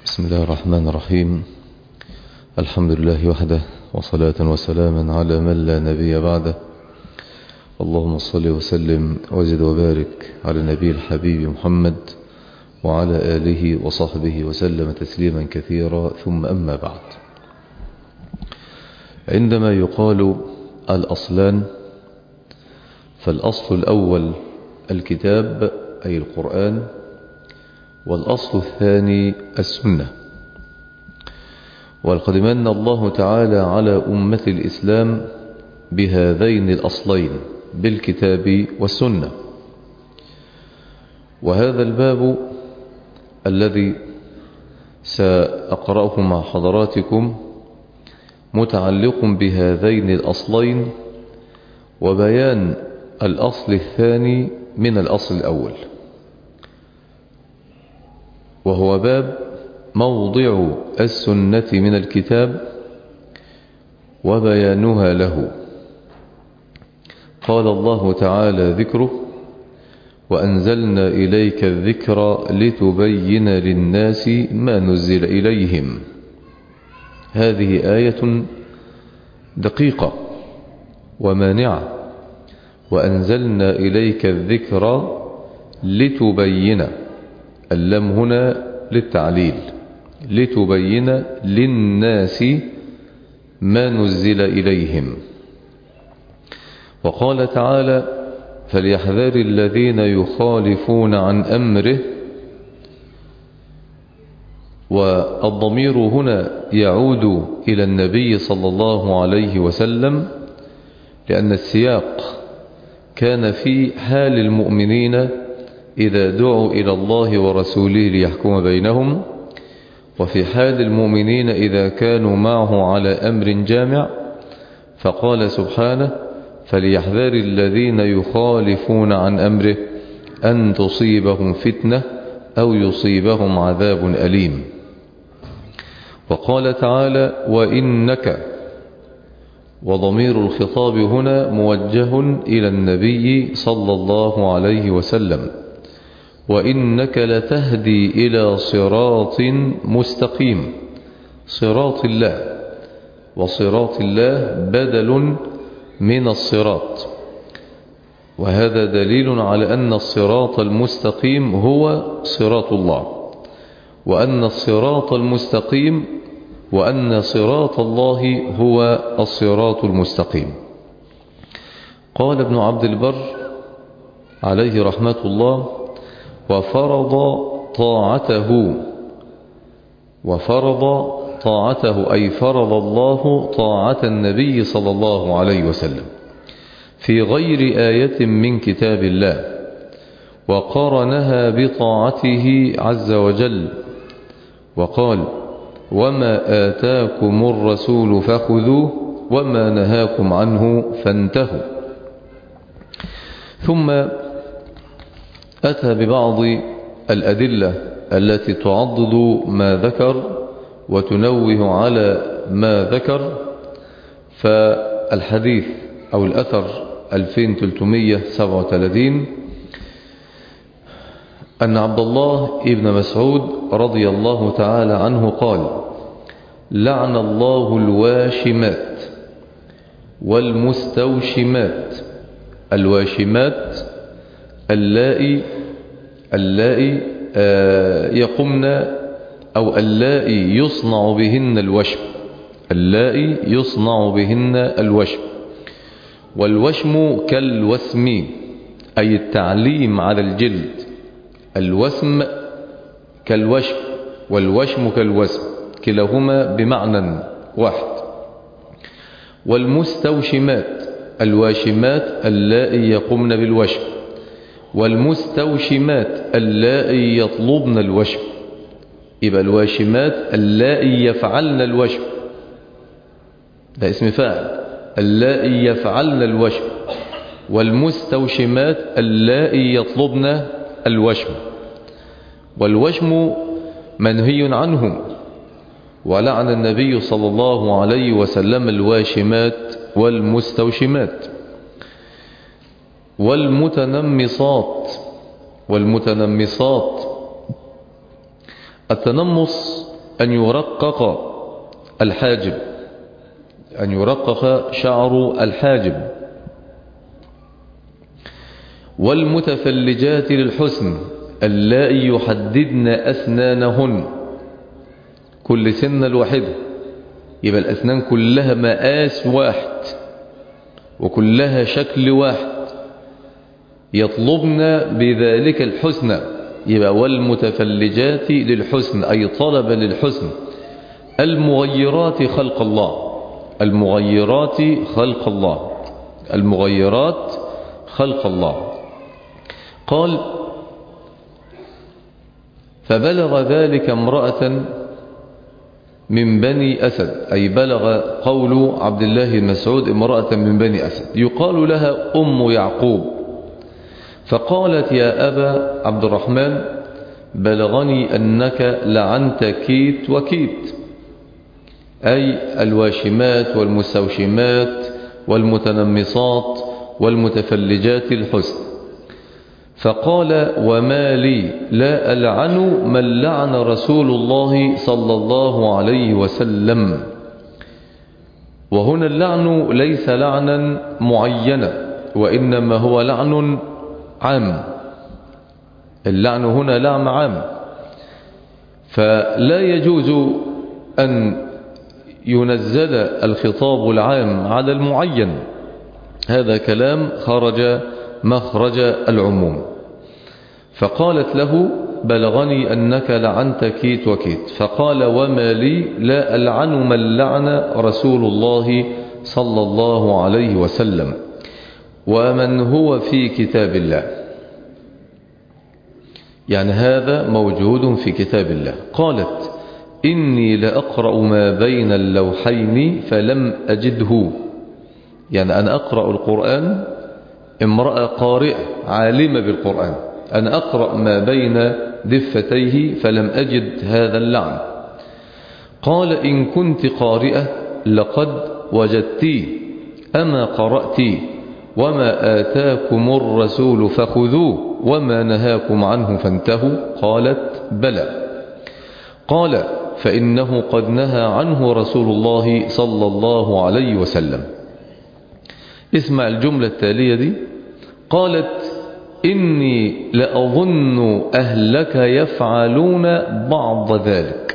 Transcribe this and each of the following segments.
بسم الله الرحمن الرحيم. الحمد لله وحده، وصلاة وسلاما على من لا نبي بعده. اللهم صل وسلم وزد وبارك على النبي الحبيب محمد وعلى آله وصحبه وسلم تسليما كثيرا. ثم أما بعد، عندما يقال الأصلان فالأصل الأول الكتاب أي القرآن، والأصل الثاني السنة. ولقد من الله تعالى على أمة الإسلام بهذين الأصلين، بالكتاب والسنة. وهذا الباب الذي سأقرأه مع حضراتكم متعلق بهذين الأصلين وبيان الأصل الثاني من الأصل الأول، وهو باب موضع السنة من الكتاب وبيانها له. قال الله تعالى ذكره: وأنزلنا إليك الذكر لتبين للناس ما نزل إليهم. هذه آية دقيقة ومانعة. وأنزلنا إليك الذكر لتبين، اللام هنا للتعليل، لتبين للناس ما نزل إليهم. وقال تعالى: فليحذر الذين يخالفون عن أمره. والضمير هنا يعود إلى النبي صلى الله عليه وسلم، لأن السياق كان في حال المؤمنين إذا دعوا إلى الله ورسوله ليحكم بينهم، وفي حال المؤمنين إذا كانوا معه على أمر جامع. فقال سبحانه: فليحذر الذين يخالفون عن أمره أن تصيبهم فتنة أو يصيبهم عذاب أليم. وقال تعالى: وإنك، وضمير الخطاب هنا موجه إلى النبي صلى الله عليه وسلم، وإنك لتهدي إلى صراط مستقيم. صراط الله، وصراط الله بدل من الصراط، وهذا دليل على أن الصراط المستقيم هو صراط الله، وأن الصراط المستقيم وأن صراط الله هو الصراط المستقيم. قال ابن عبد البر عليه رحمة الله: وفرض طاعته أي فرض الله طاعة النبي صلى الله عليه وسلم في غير آية من كتاب الله، وقارنها بطاعته عز وجل وقال: وما آتاكم الرسول فخذوه وما نهاكم عنه فانتهوا. ثم أتى ببعض الأدلة التي تعضد ما ذكر وتنوه على ما ذكر. فالحديث أو الأثر 2337 أن عبد الله ابن مسعود رضي الله تعالى عنه قال: لعن الله الواشمات والمستوشمات. الواشمات اللائي يقمن أو اللائي يصنع بهن الوشم، اللائي يصنع بهن الوشم. والوشم كالوسم أي التعليم على الجلد. الوسم كالوشم والوشم كالوسم، كلاهما بمعنى واحد. والمستوشمات، الواشمات اللائي يقمن بالوشم، والمستوشمات اللائي يطلبن الوشم. يبقى الواشمات اللائي يفعلن الوشم، ده اسم فاعل، اللائي يفعلن الوشم. والمستوشمات اللائي يطلبن الوشم. والوشم منهي عنه، ولعن النبي صلى الله عليه وسلم الواشمات والمستوشمات. والمتنمصات. التنمص أن يرقق الحاجب، أن يرقق شعر الحاجب. والمتفلجات للحسن اللائي يحددن أسنانهن، كل سنة الواحدة، يبقى الأسنان كلها مقاس واحد وكلها شكل واحد، يطلبن بذلك الحسن. يبقى والمتفلجات للحسن أي طلب للحسن. المغيرات خلق الله، المغيرات خلق الله، المغيرات خلق الله. قال فبلغ ذلك امرأة من بني أسد، أي بلغ قول عبد الله المسعود امرأة من بني أسد يقال لها أم يعقوب، فقالت يا أبا عبد الرحمن بلغني أنك لعنت كيت وكيت، أي الواشمات والمستوشمات والمتنمصات والمتفلجات الحسن. فقال وما لي لا ألعن من لعن رسول الله صلى الله عليه وسلم. وهنا اللعن ليس لعنا معينا، وإنما هو لعن عام. اللعن هنا لعن عام، فلا يجوز أن ينزل الخطاب العام على المعين، هذا كلام خرج مخرج العموم. فقالت له بلغني أنك لعنت كيت وكيت، فقال وما لي لا ألعن من لعن رسول الله صلى الله عليه وسلم ومن هو في كتاب الله، يعني هذا موجود في كتاب الله. قالت إني لأقرأ ما بين اللوحين فلم أجده، يعني أنا أقرأ القرآن، امرأة قارئة عالمة بالقرآن، أنا أقرأ ما بين دفتيه فلم أجد هذا اللعن. قال إن كنت قارئة لقد وجدتيه، أما قرأتي وما آتاكم الرسول فخذوه وما نهاكم عنه فانتهوا؟ قالت بلى. قال فإنه قد نهى عنه رسول الله صلى الله عليه وسلم. اسمع الجملة التالية دي، قالت إني لأظن أهلك يفعلون بعض ذلك.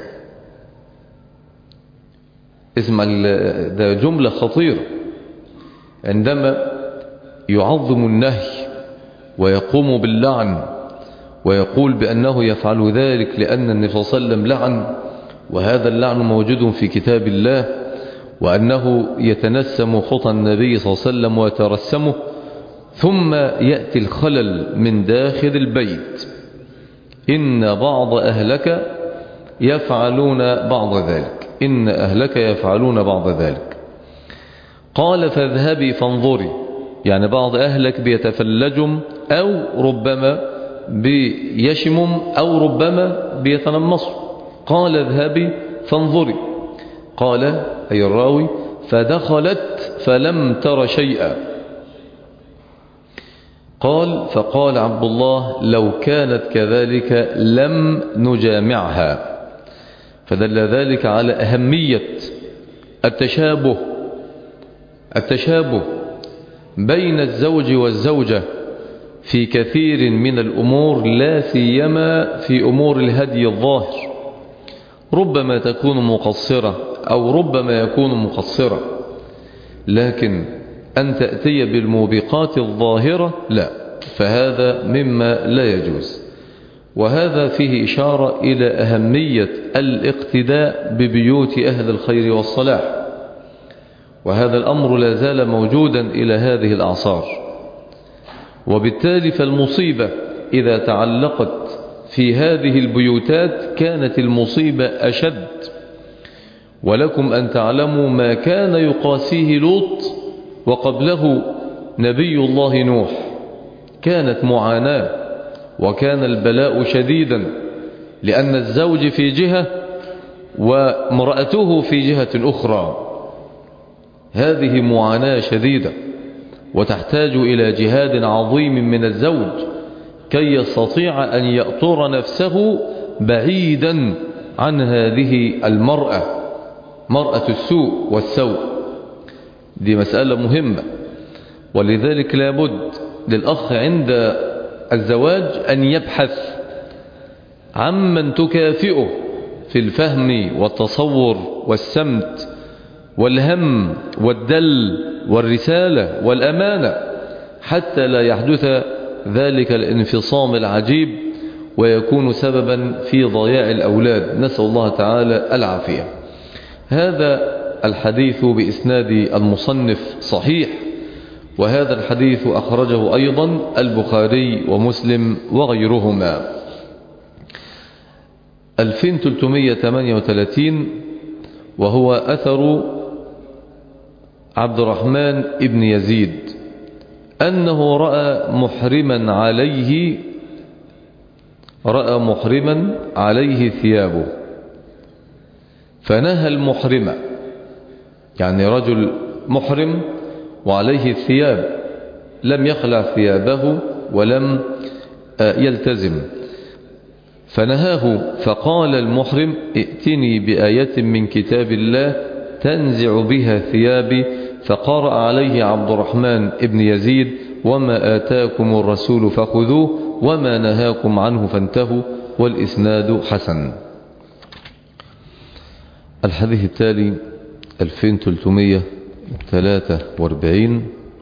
اسمع، ده جملة خطيرة. عندما يعظم النهي ويقوم باللعن ويقول بأنه يفعل ذلك لأن النبي صلى الله عليه وسلم لعن، وهذا اللعن موجود في كتاب الله، وأنه يتنسم خطى النبي صلى الله عليه وسلم ويترسمه، ثم يأتي الخلل من داخل البيت، إن بعض أهلك يفعلون بعض ذلك، إن أهلك يفعلون بعض ذلك. قال فاذهبي فانظري، يعني بعض أهلك بيتفلجم أو ربما بيشمم أو ربما بيتنمصوا. قال اذهبي فانظري. قال أي الراوي فدخلت فلم تر شيئا. قال فقال عبد الله لو كانت كذلك لم نجامعها. فدل ذلك على أهمية التشابه بين الزوج والزوجة في كثير من الأمور، لا سيما في أمور الهدي الظاهر. ربما تكون مقصرة أو ربما يكون مقصرة، لكن أن تأتي بالموبقات الظاهرة لا، فهذا مما لا يجوز. وهذا فيه إشارة إلى أهمية الاقتداء ببيوت أهل الخير والصلاح، وهذا الأمر لا زال موجودا إلى هذه الأعصار. وبالتالي فالمصيبة إذا تعلقت في هذه البيوتات كانت المصيبة أشد. ولكم أن تعلموا ما كان يقاسيه لوط وقبله نبي الله نوح، كانت معاناة وكان البلاء شديدا، لأن الزوج في جهة وامرأته في جهة أخرى. هذه معاناة شديدة وتحتاج إلى جهاد عظيم من الزوج كي يستطيع أن يأطر نفسه بعيدا عن هذه المرأة، مرأة السوء والسوء. دي مسألة مهمة، ولذلك لابد للأخ عند الزواج أن يبحث عمن تكافئه في الفهم والتصور والسمت والهم والدل والرسالة والأمانة، حتى لا يحدث ذلك الانفصام العجيب ويكون سببا في ضياع الأولاد، نسأل الله تعالى العافية. هذا الحديث بإسناد المصنف صحيح، وهذا الحديث أخرجه أيضا البخاري ومسلم وغيرهما. 2338 وهو أثر عبد الرحمن ابن يزيد أنه رأى محرما عليه ثيابه فنهى المحرم، يعني رجل محرم وعليه الثياب لم يخلع ثيابه ولم يلتزم، فنهاه فقال المحرم ائتني بآية من كتاب الله تنزع بها ثيابي، فقرأ عليه عبد الرحمن ابن يزيد وما آتاكم الرسول فخذوه وما نهاكم عنه فانتهوا، والإسناد حسن. الحديث التالي 2343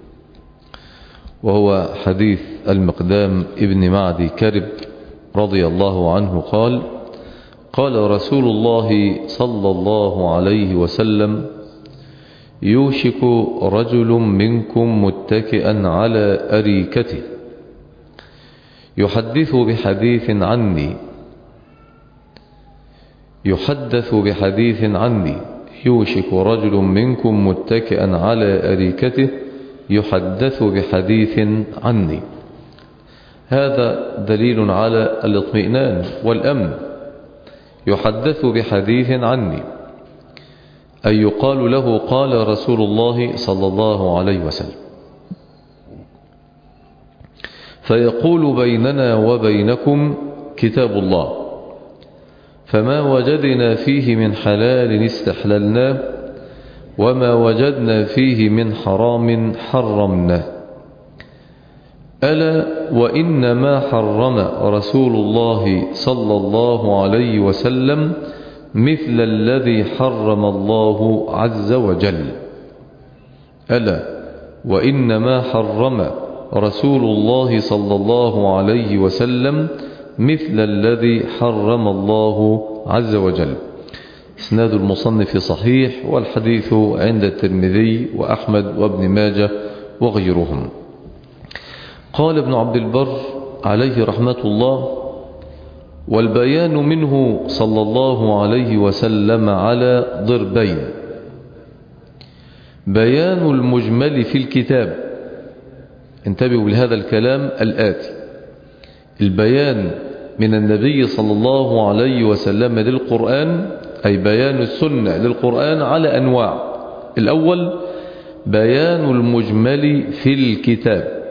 وهو حديث المقدام ابن معدي كرب رضي الله عنه قال: قال رسول الله صلى الله عليه وسلم: يوشك رجل منكم متكئا على أريكته يحدث بحديث عني يوشك رجل منكم متكئا على أريكته يحدث بحديث عني. هذا دليل على الاطمئنان والأمن. يحدث بحديث عني أي يقال له قال رسول الله صلى الله عليه وسلم، فيقول بيننا وبينكم كتاب الله، فما وجدنا فيه من حلال استحللناه وما وجدنا فيه من حرام حرمناه. ألا وإنما حرم رسول الله صلى الله عليه وسلم مثل الذي حرم الله عز وجل. ألا وإنما حرم رسول الله صلى الله عليه وسلم مثل الذي حرم الله عز وجل. اسناد المصنف صحيح، والحديث عند الترمذي وأحمد وابن ماجه وغيرهم. قال ابن عبد البر عليه رحمة الله: والبيان منه صلى الله عليه وسلم على ضربين: بيان المجمل في الكتاب، انتبهوا لهذا الكلام الآتي: البيان من النبي صلى الله عليه وسلم للقرآن، أي بيان السنة للقرآن على أنواع. الأول بيان المجمل في الكتاب.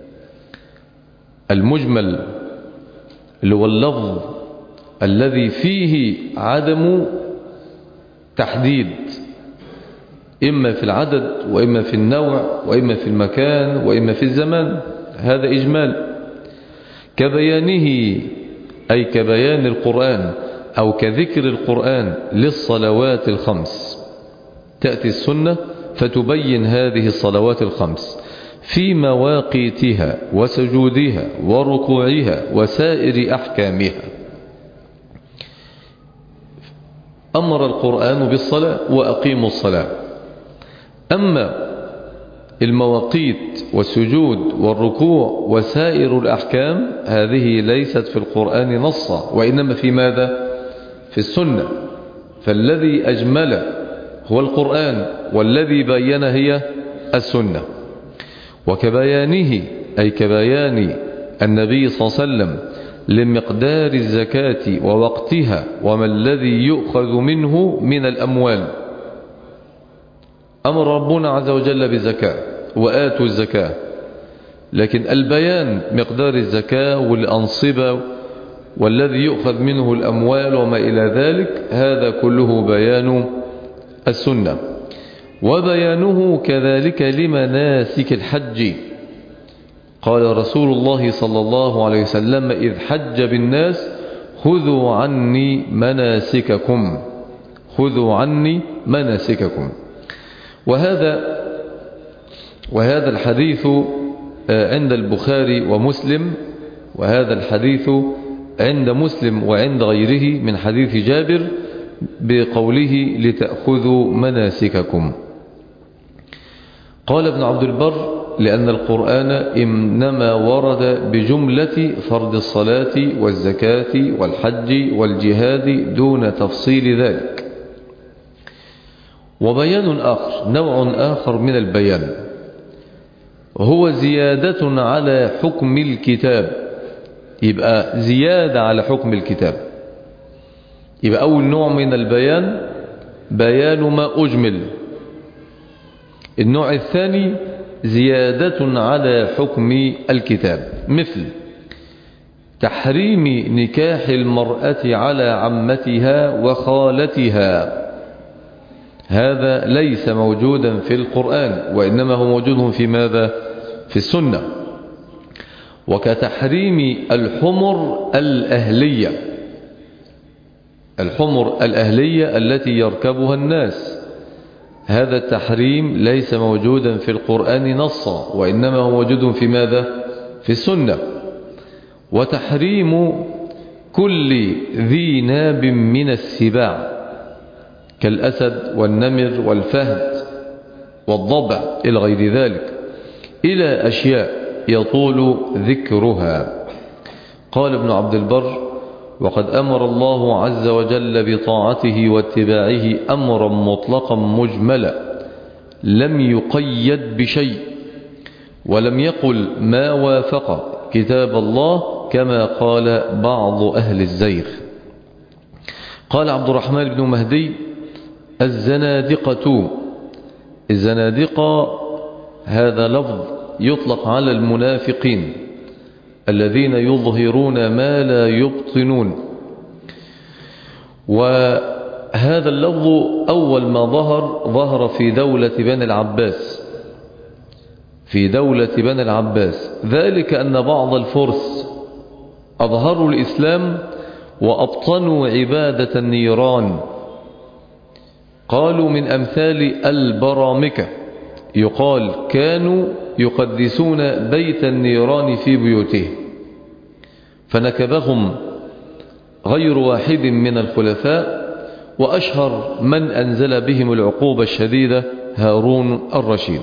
المجمل اللي هو اللفظ الذي فيه عدم تحديد، إما في العدد وإما في النوع وإما في المكان وإما في الزمان، هذا إجمال. كبيانه أي كبيان القرآن أو كذكر القرآن للصلوات الخمس، تأتي السنة فتبين هذه الصلوات الخمس في مواقيتها وسجودها وركوعها وسائر أحكامها. أمر القرآن بالصلاة وأقيموا الصلاة. أما المواقيت والسجود والركوع وسائر الأحكام هذه ليست في القرآن نصا، وإنما في ماذا؟ في السنة. فالذي أجمل هو القرآن، والذي بين هي السنة. وكبيانه أي كبيان النبي صلى الله عليه وسلم لمقدار الزكاة ووقتها وما الذي يؤخذ منه من الأموال. أمر ربنا عز وجل بالزكاة وآتوا الزكاة، لكن البيان مقدار الزكاة والأنصبة والذي يؤخذ منه الأموال وما إلى ذلك، هذا كله بيان السنة. وبيانه كذلك لمناسك الحج. قال رسول الله صلى الله عليه وسلم إذ حج بالناس خذوا عني مناسككم، خذوا عني مناسككم. وهذا الحديث عند البخاري ومسلم، وهذا الحديث عند مسلم وعند غيره من حديث جابر بقوله لتأخذوا مناسككم. قال ابن عبد البر لأن القرآن إنما ورد بجملة فرض الصلاة والزكاة والحج والجهاد دون تفصيل ذلك. وبيان آخر، نوع آخر من البيان، وهو زيادة على حكم الكتاب. يبقى زيادة على حكم الكتاب. يبقى أول نوع من البيان بيان ما أجمل. النوع الثاني زيادة على حكم الكتاب، مثل تحريم نكاح المرأة على عمتها وخالتها. هذا ليس موجودا في القرآن، وإنما هو موجود في ماذا؟ في السنة. وكتحريم الحمر الأهلية، الحمر الأهلية التي يركبها الناس، هذا التحريم ليس موجودا في القرآن نصا، وإنما هو موجود في ماذا؟ في السنة. وتحريم كل ذي ناب من السباع كالأسد والنمر والفهد والضبع إلى غير ذلك، إلى أشياء يطول ذكرها. قال ابن عبد البر وقد أمر الله عز وجل بطاعته واتباعه أمرا مطلقا مجملا لم يقيد بشيء، ولم يقل ما وافق كتاب الله كما قال بعض أهل الزيغ. قال عبد الرحمن بن مهدي الزنادقة هذا لفظ يطلق على المنافقين الذين يظهرون ما لا يبطنون. وهذا اللفظ أول ما ظهر في دولة بني العباس، في دولة بني العباس، ذلك أن بعض الفرس أظهروا الإسلام وأبطنوا عبادة النيران. قالوا من أمثال البرامكة، يقال كانوا يقدسون بيت النيران في بيوته، فنكبهم غير واحد من الخلفاء، وأشهر من أنزل بهم العقوبة الشديدة هارون الرشيد.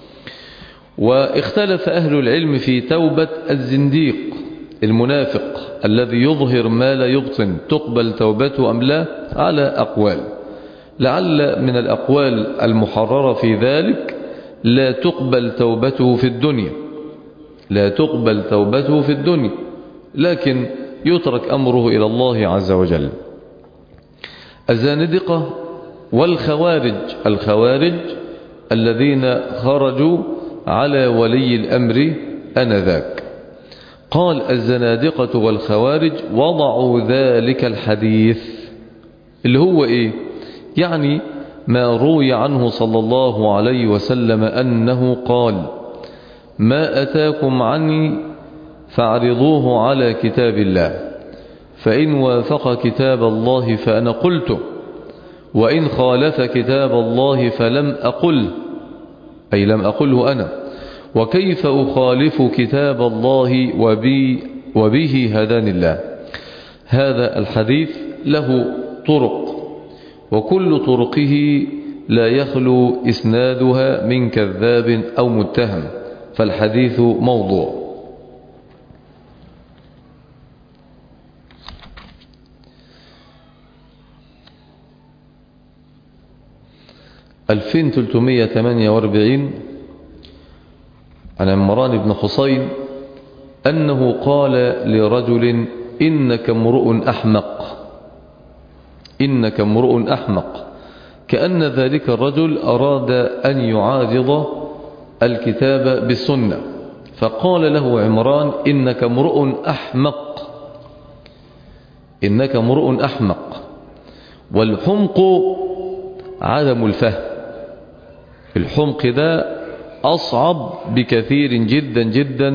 واختلف أهل العلم في توبة الزنديق المنافق الذي يظهر ما لا يبطن، تقبل توبته أم لا، على أقوال. لعل من الأقوال المحررة في ذلك لا تقبل توبته في الدنيا، لا تقبل توبته في الدنيا، لكن يترك أمره إلى الله عز وجل. الزاندقة الخوارج الذين خرجوا على ولي الأمر آنذاك. قال الزنادقة والخوارج وضعوا ذلك الحديث اللي هو إيه؟ يعني ما روي عنه صلى الله عليه وسلم أنه قال ما أتاكم عني فاعرضوه على كتاب الله، فإن وافق كتاب الله فأنا قلته، وإن خالف كتاب الله فلم أقل، أي لم أقله أنا، وكيف أخالف كتاب الله وبه هداني الله. هذا الحديث له طرق، وكل طرقه لا يخلو إسنادها من كذاب أو متهم، فالحديث موضوع. ألفين 348 عن عمران بن حصين أنه قال لرجل إنك امرؤ أحمق، إنك امرؤ أحمق، كأن ذلك الرجل أراد أن يعارض الكتاب بالسنة، فقال له عمران إنك امرؤ أحمق. إنك امرؤ أحمق. والحمق عدم الفهم. الحمق ده أصعب بكثير جدا جدا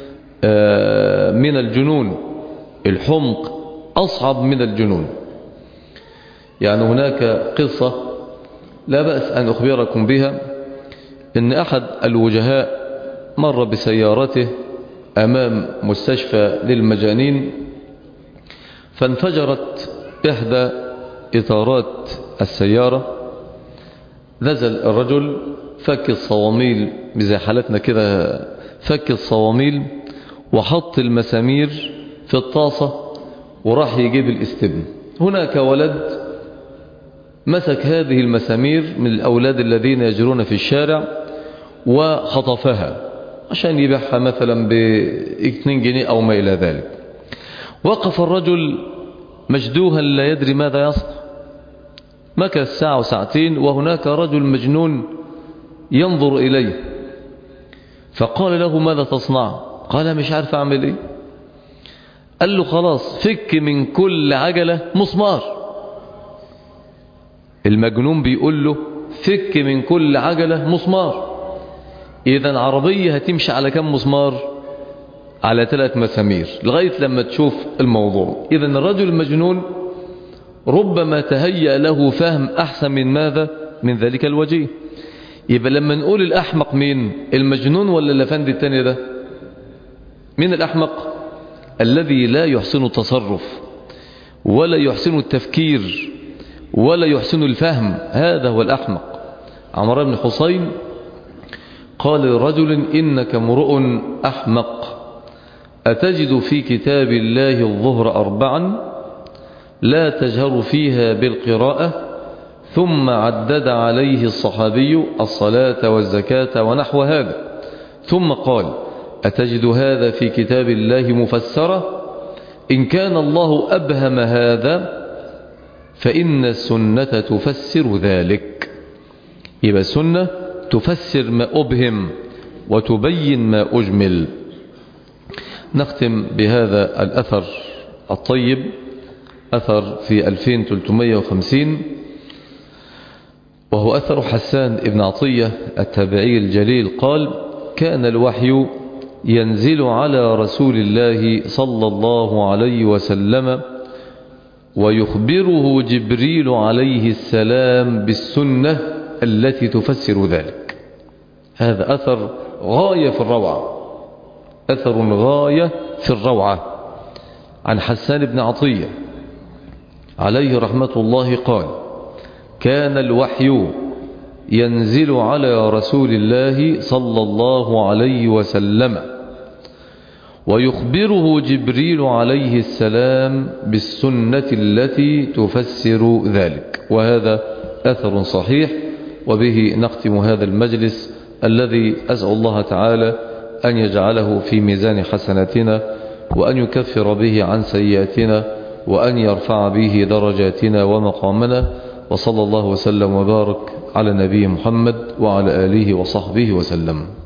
من الجنون. الحمق أصعب من الجنون. يعني هناك قصة لا بأس أن أخبركم بها، إن أحد الوجهاء مر بسيارته أمام مستشفى للمجانين، فانفجرت إحدى إطارات السيارة. نزل الرجل، فك الصواميل زي حالتنا كده، فك الصواميل وحط المسامير في الطاسة وراح يجيب الاستبن. هناك ولد مسك هذه المسامير من الأولاد الذين يجرون في الشارع وخطفها عشان يبيعها مثلا ب2 جنيه أو ما إلى ذلك. وقف الرجل مجدوها لا يدري ماذا يصنع. مكث ساعة وساعتين وهناك رجل مجنون ينظر إليه، فقال له ماذا تصنع؟ قال مش عارف أعمل إيه. قال له خلاص فك من كل عجلة مسمار. المجنون بيقول له فك من كل عجلة مسمار. إذا عربية هتمشي على كم مسمار؟ على 3 مسامير لغاية لما تشوف الموضوع. إذا الرجل المجنون ربما تهيأ له فهم أحسن من ماذا؟ من ذلك الوجيه. يبقى لما نقول الأحمق مين؟ المجنون ولا الأفندي التاني ده؟ مين الأحمق؟ الذي لا يحسن التصرف ولا يحسن التفكير ولا يحسن الفهم، هذا هو الأحمق. عمرو بن حسين قال لرجل إنك امرؤ أحمق، أتجد في كتاب الله الظهر 4 لا تجهر فيها بالقراءة؟ ثم عدد عليه الصحابي الصلاة والزكاة ونحو هذا، ثم قال أتجد هذا في كتاب الله مفسرة؟ إن كان الله أبهم هذا فإن السنة تفسر ذلك. يبقى السنة تفسر ما أبهم وتبين ما أجمل. نختم بهذا الأثر الطيب، أثر في 2350، وهو أثر حسان بن عطية التابعي الجليل قال كان الوحي ينزل على رسول الله صلى الله عليه وسلم ويخبره جبريل عليه السلام بالسنة التي تفسر ذلك. هذا أثر غاية في الروعة، أثر غاية في الروعة عن حسان بن عطية عليه رحمة الله قال كان الوحي ينزل على رسول الله صلى الله عليه وسلم ويخبره جبريل عليه السلام بالسنة التي تفسر ذلك. وهذا أثر صحيح. وبه نختم هذا المجلس الذي أسأل الله تعالى أن يجعله في ميزان حسناتنا، وأن يكفر به عن سيئاتنا، وأن يرفع به درجاتنا ومقامنا. وصلى الله وسلم وبارك على نبي محمد وعلى آله وصحبه وسلم.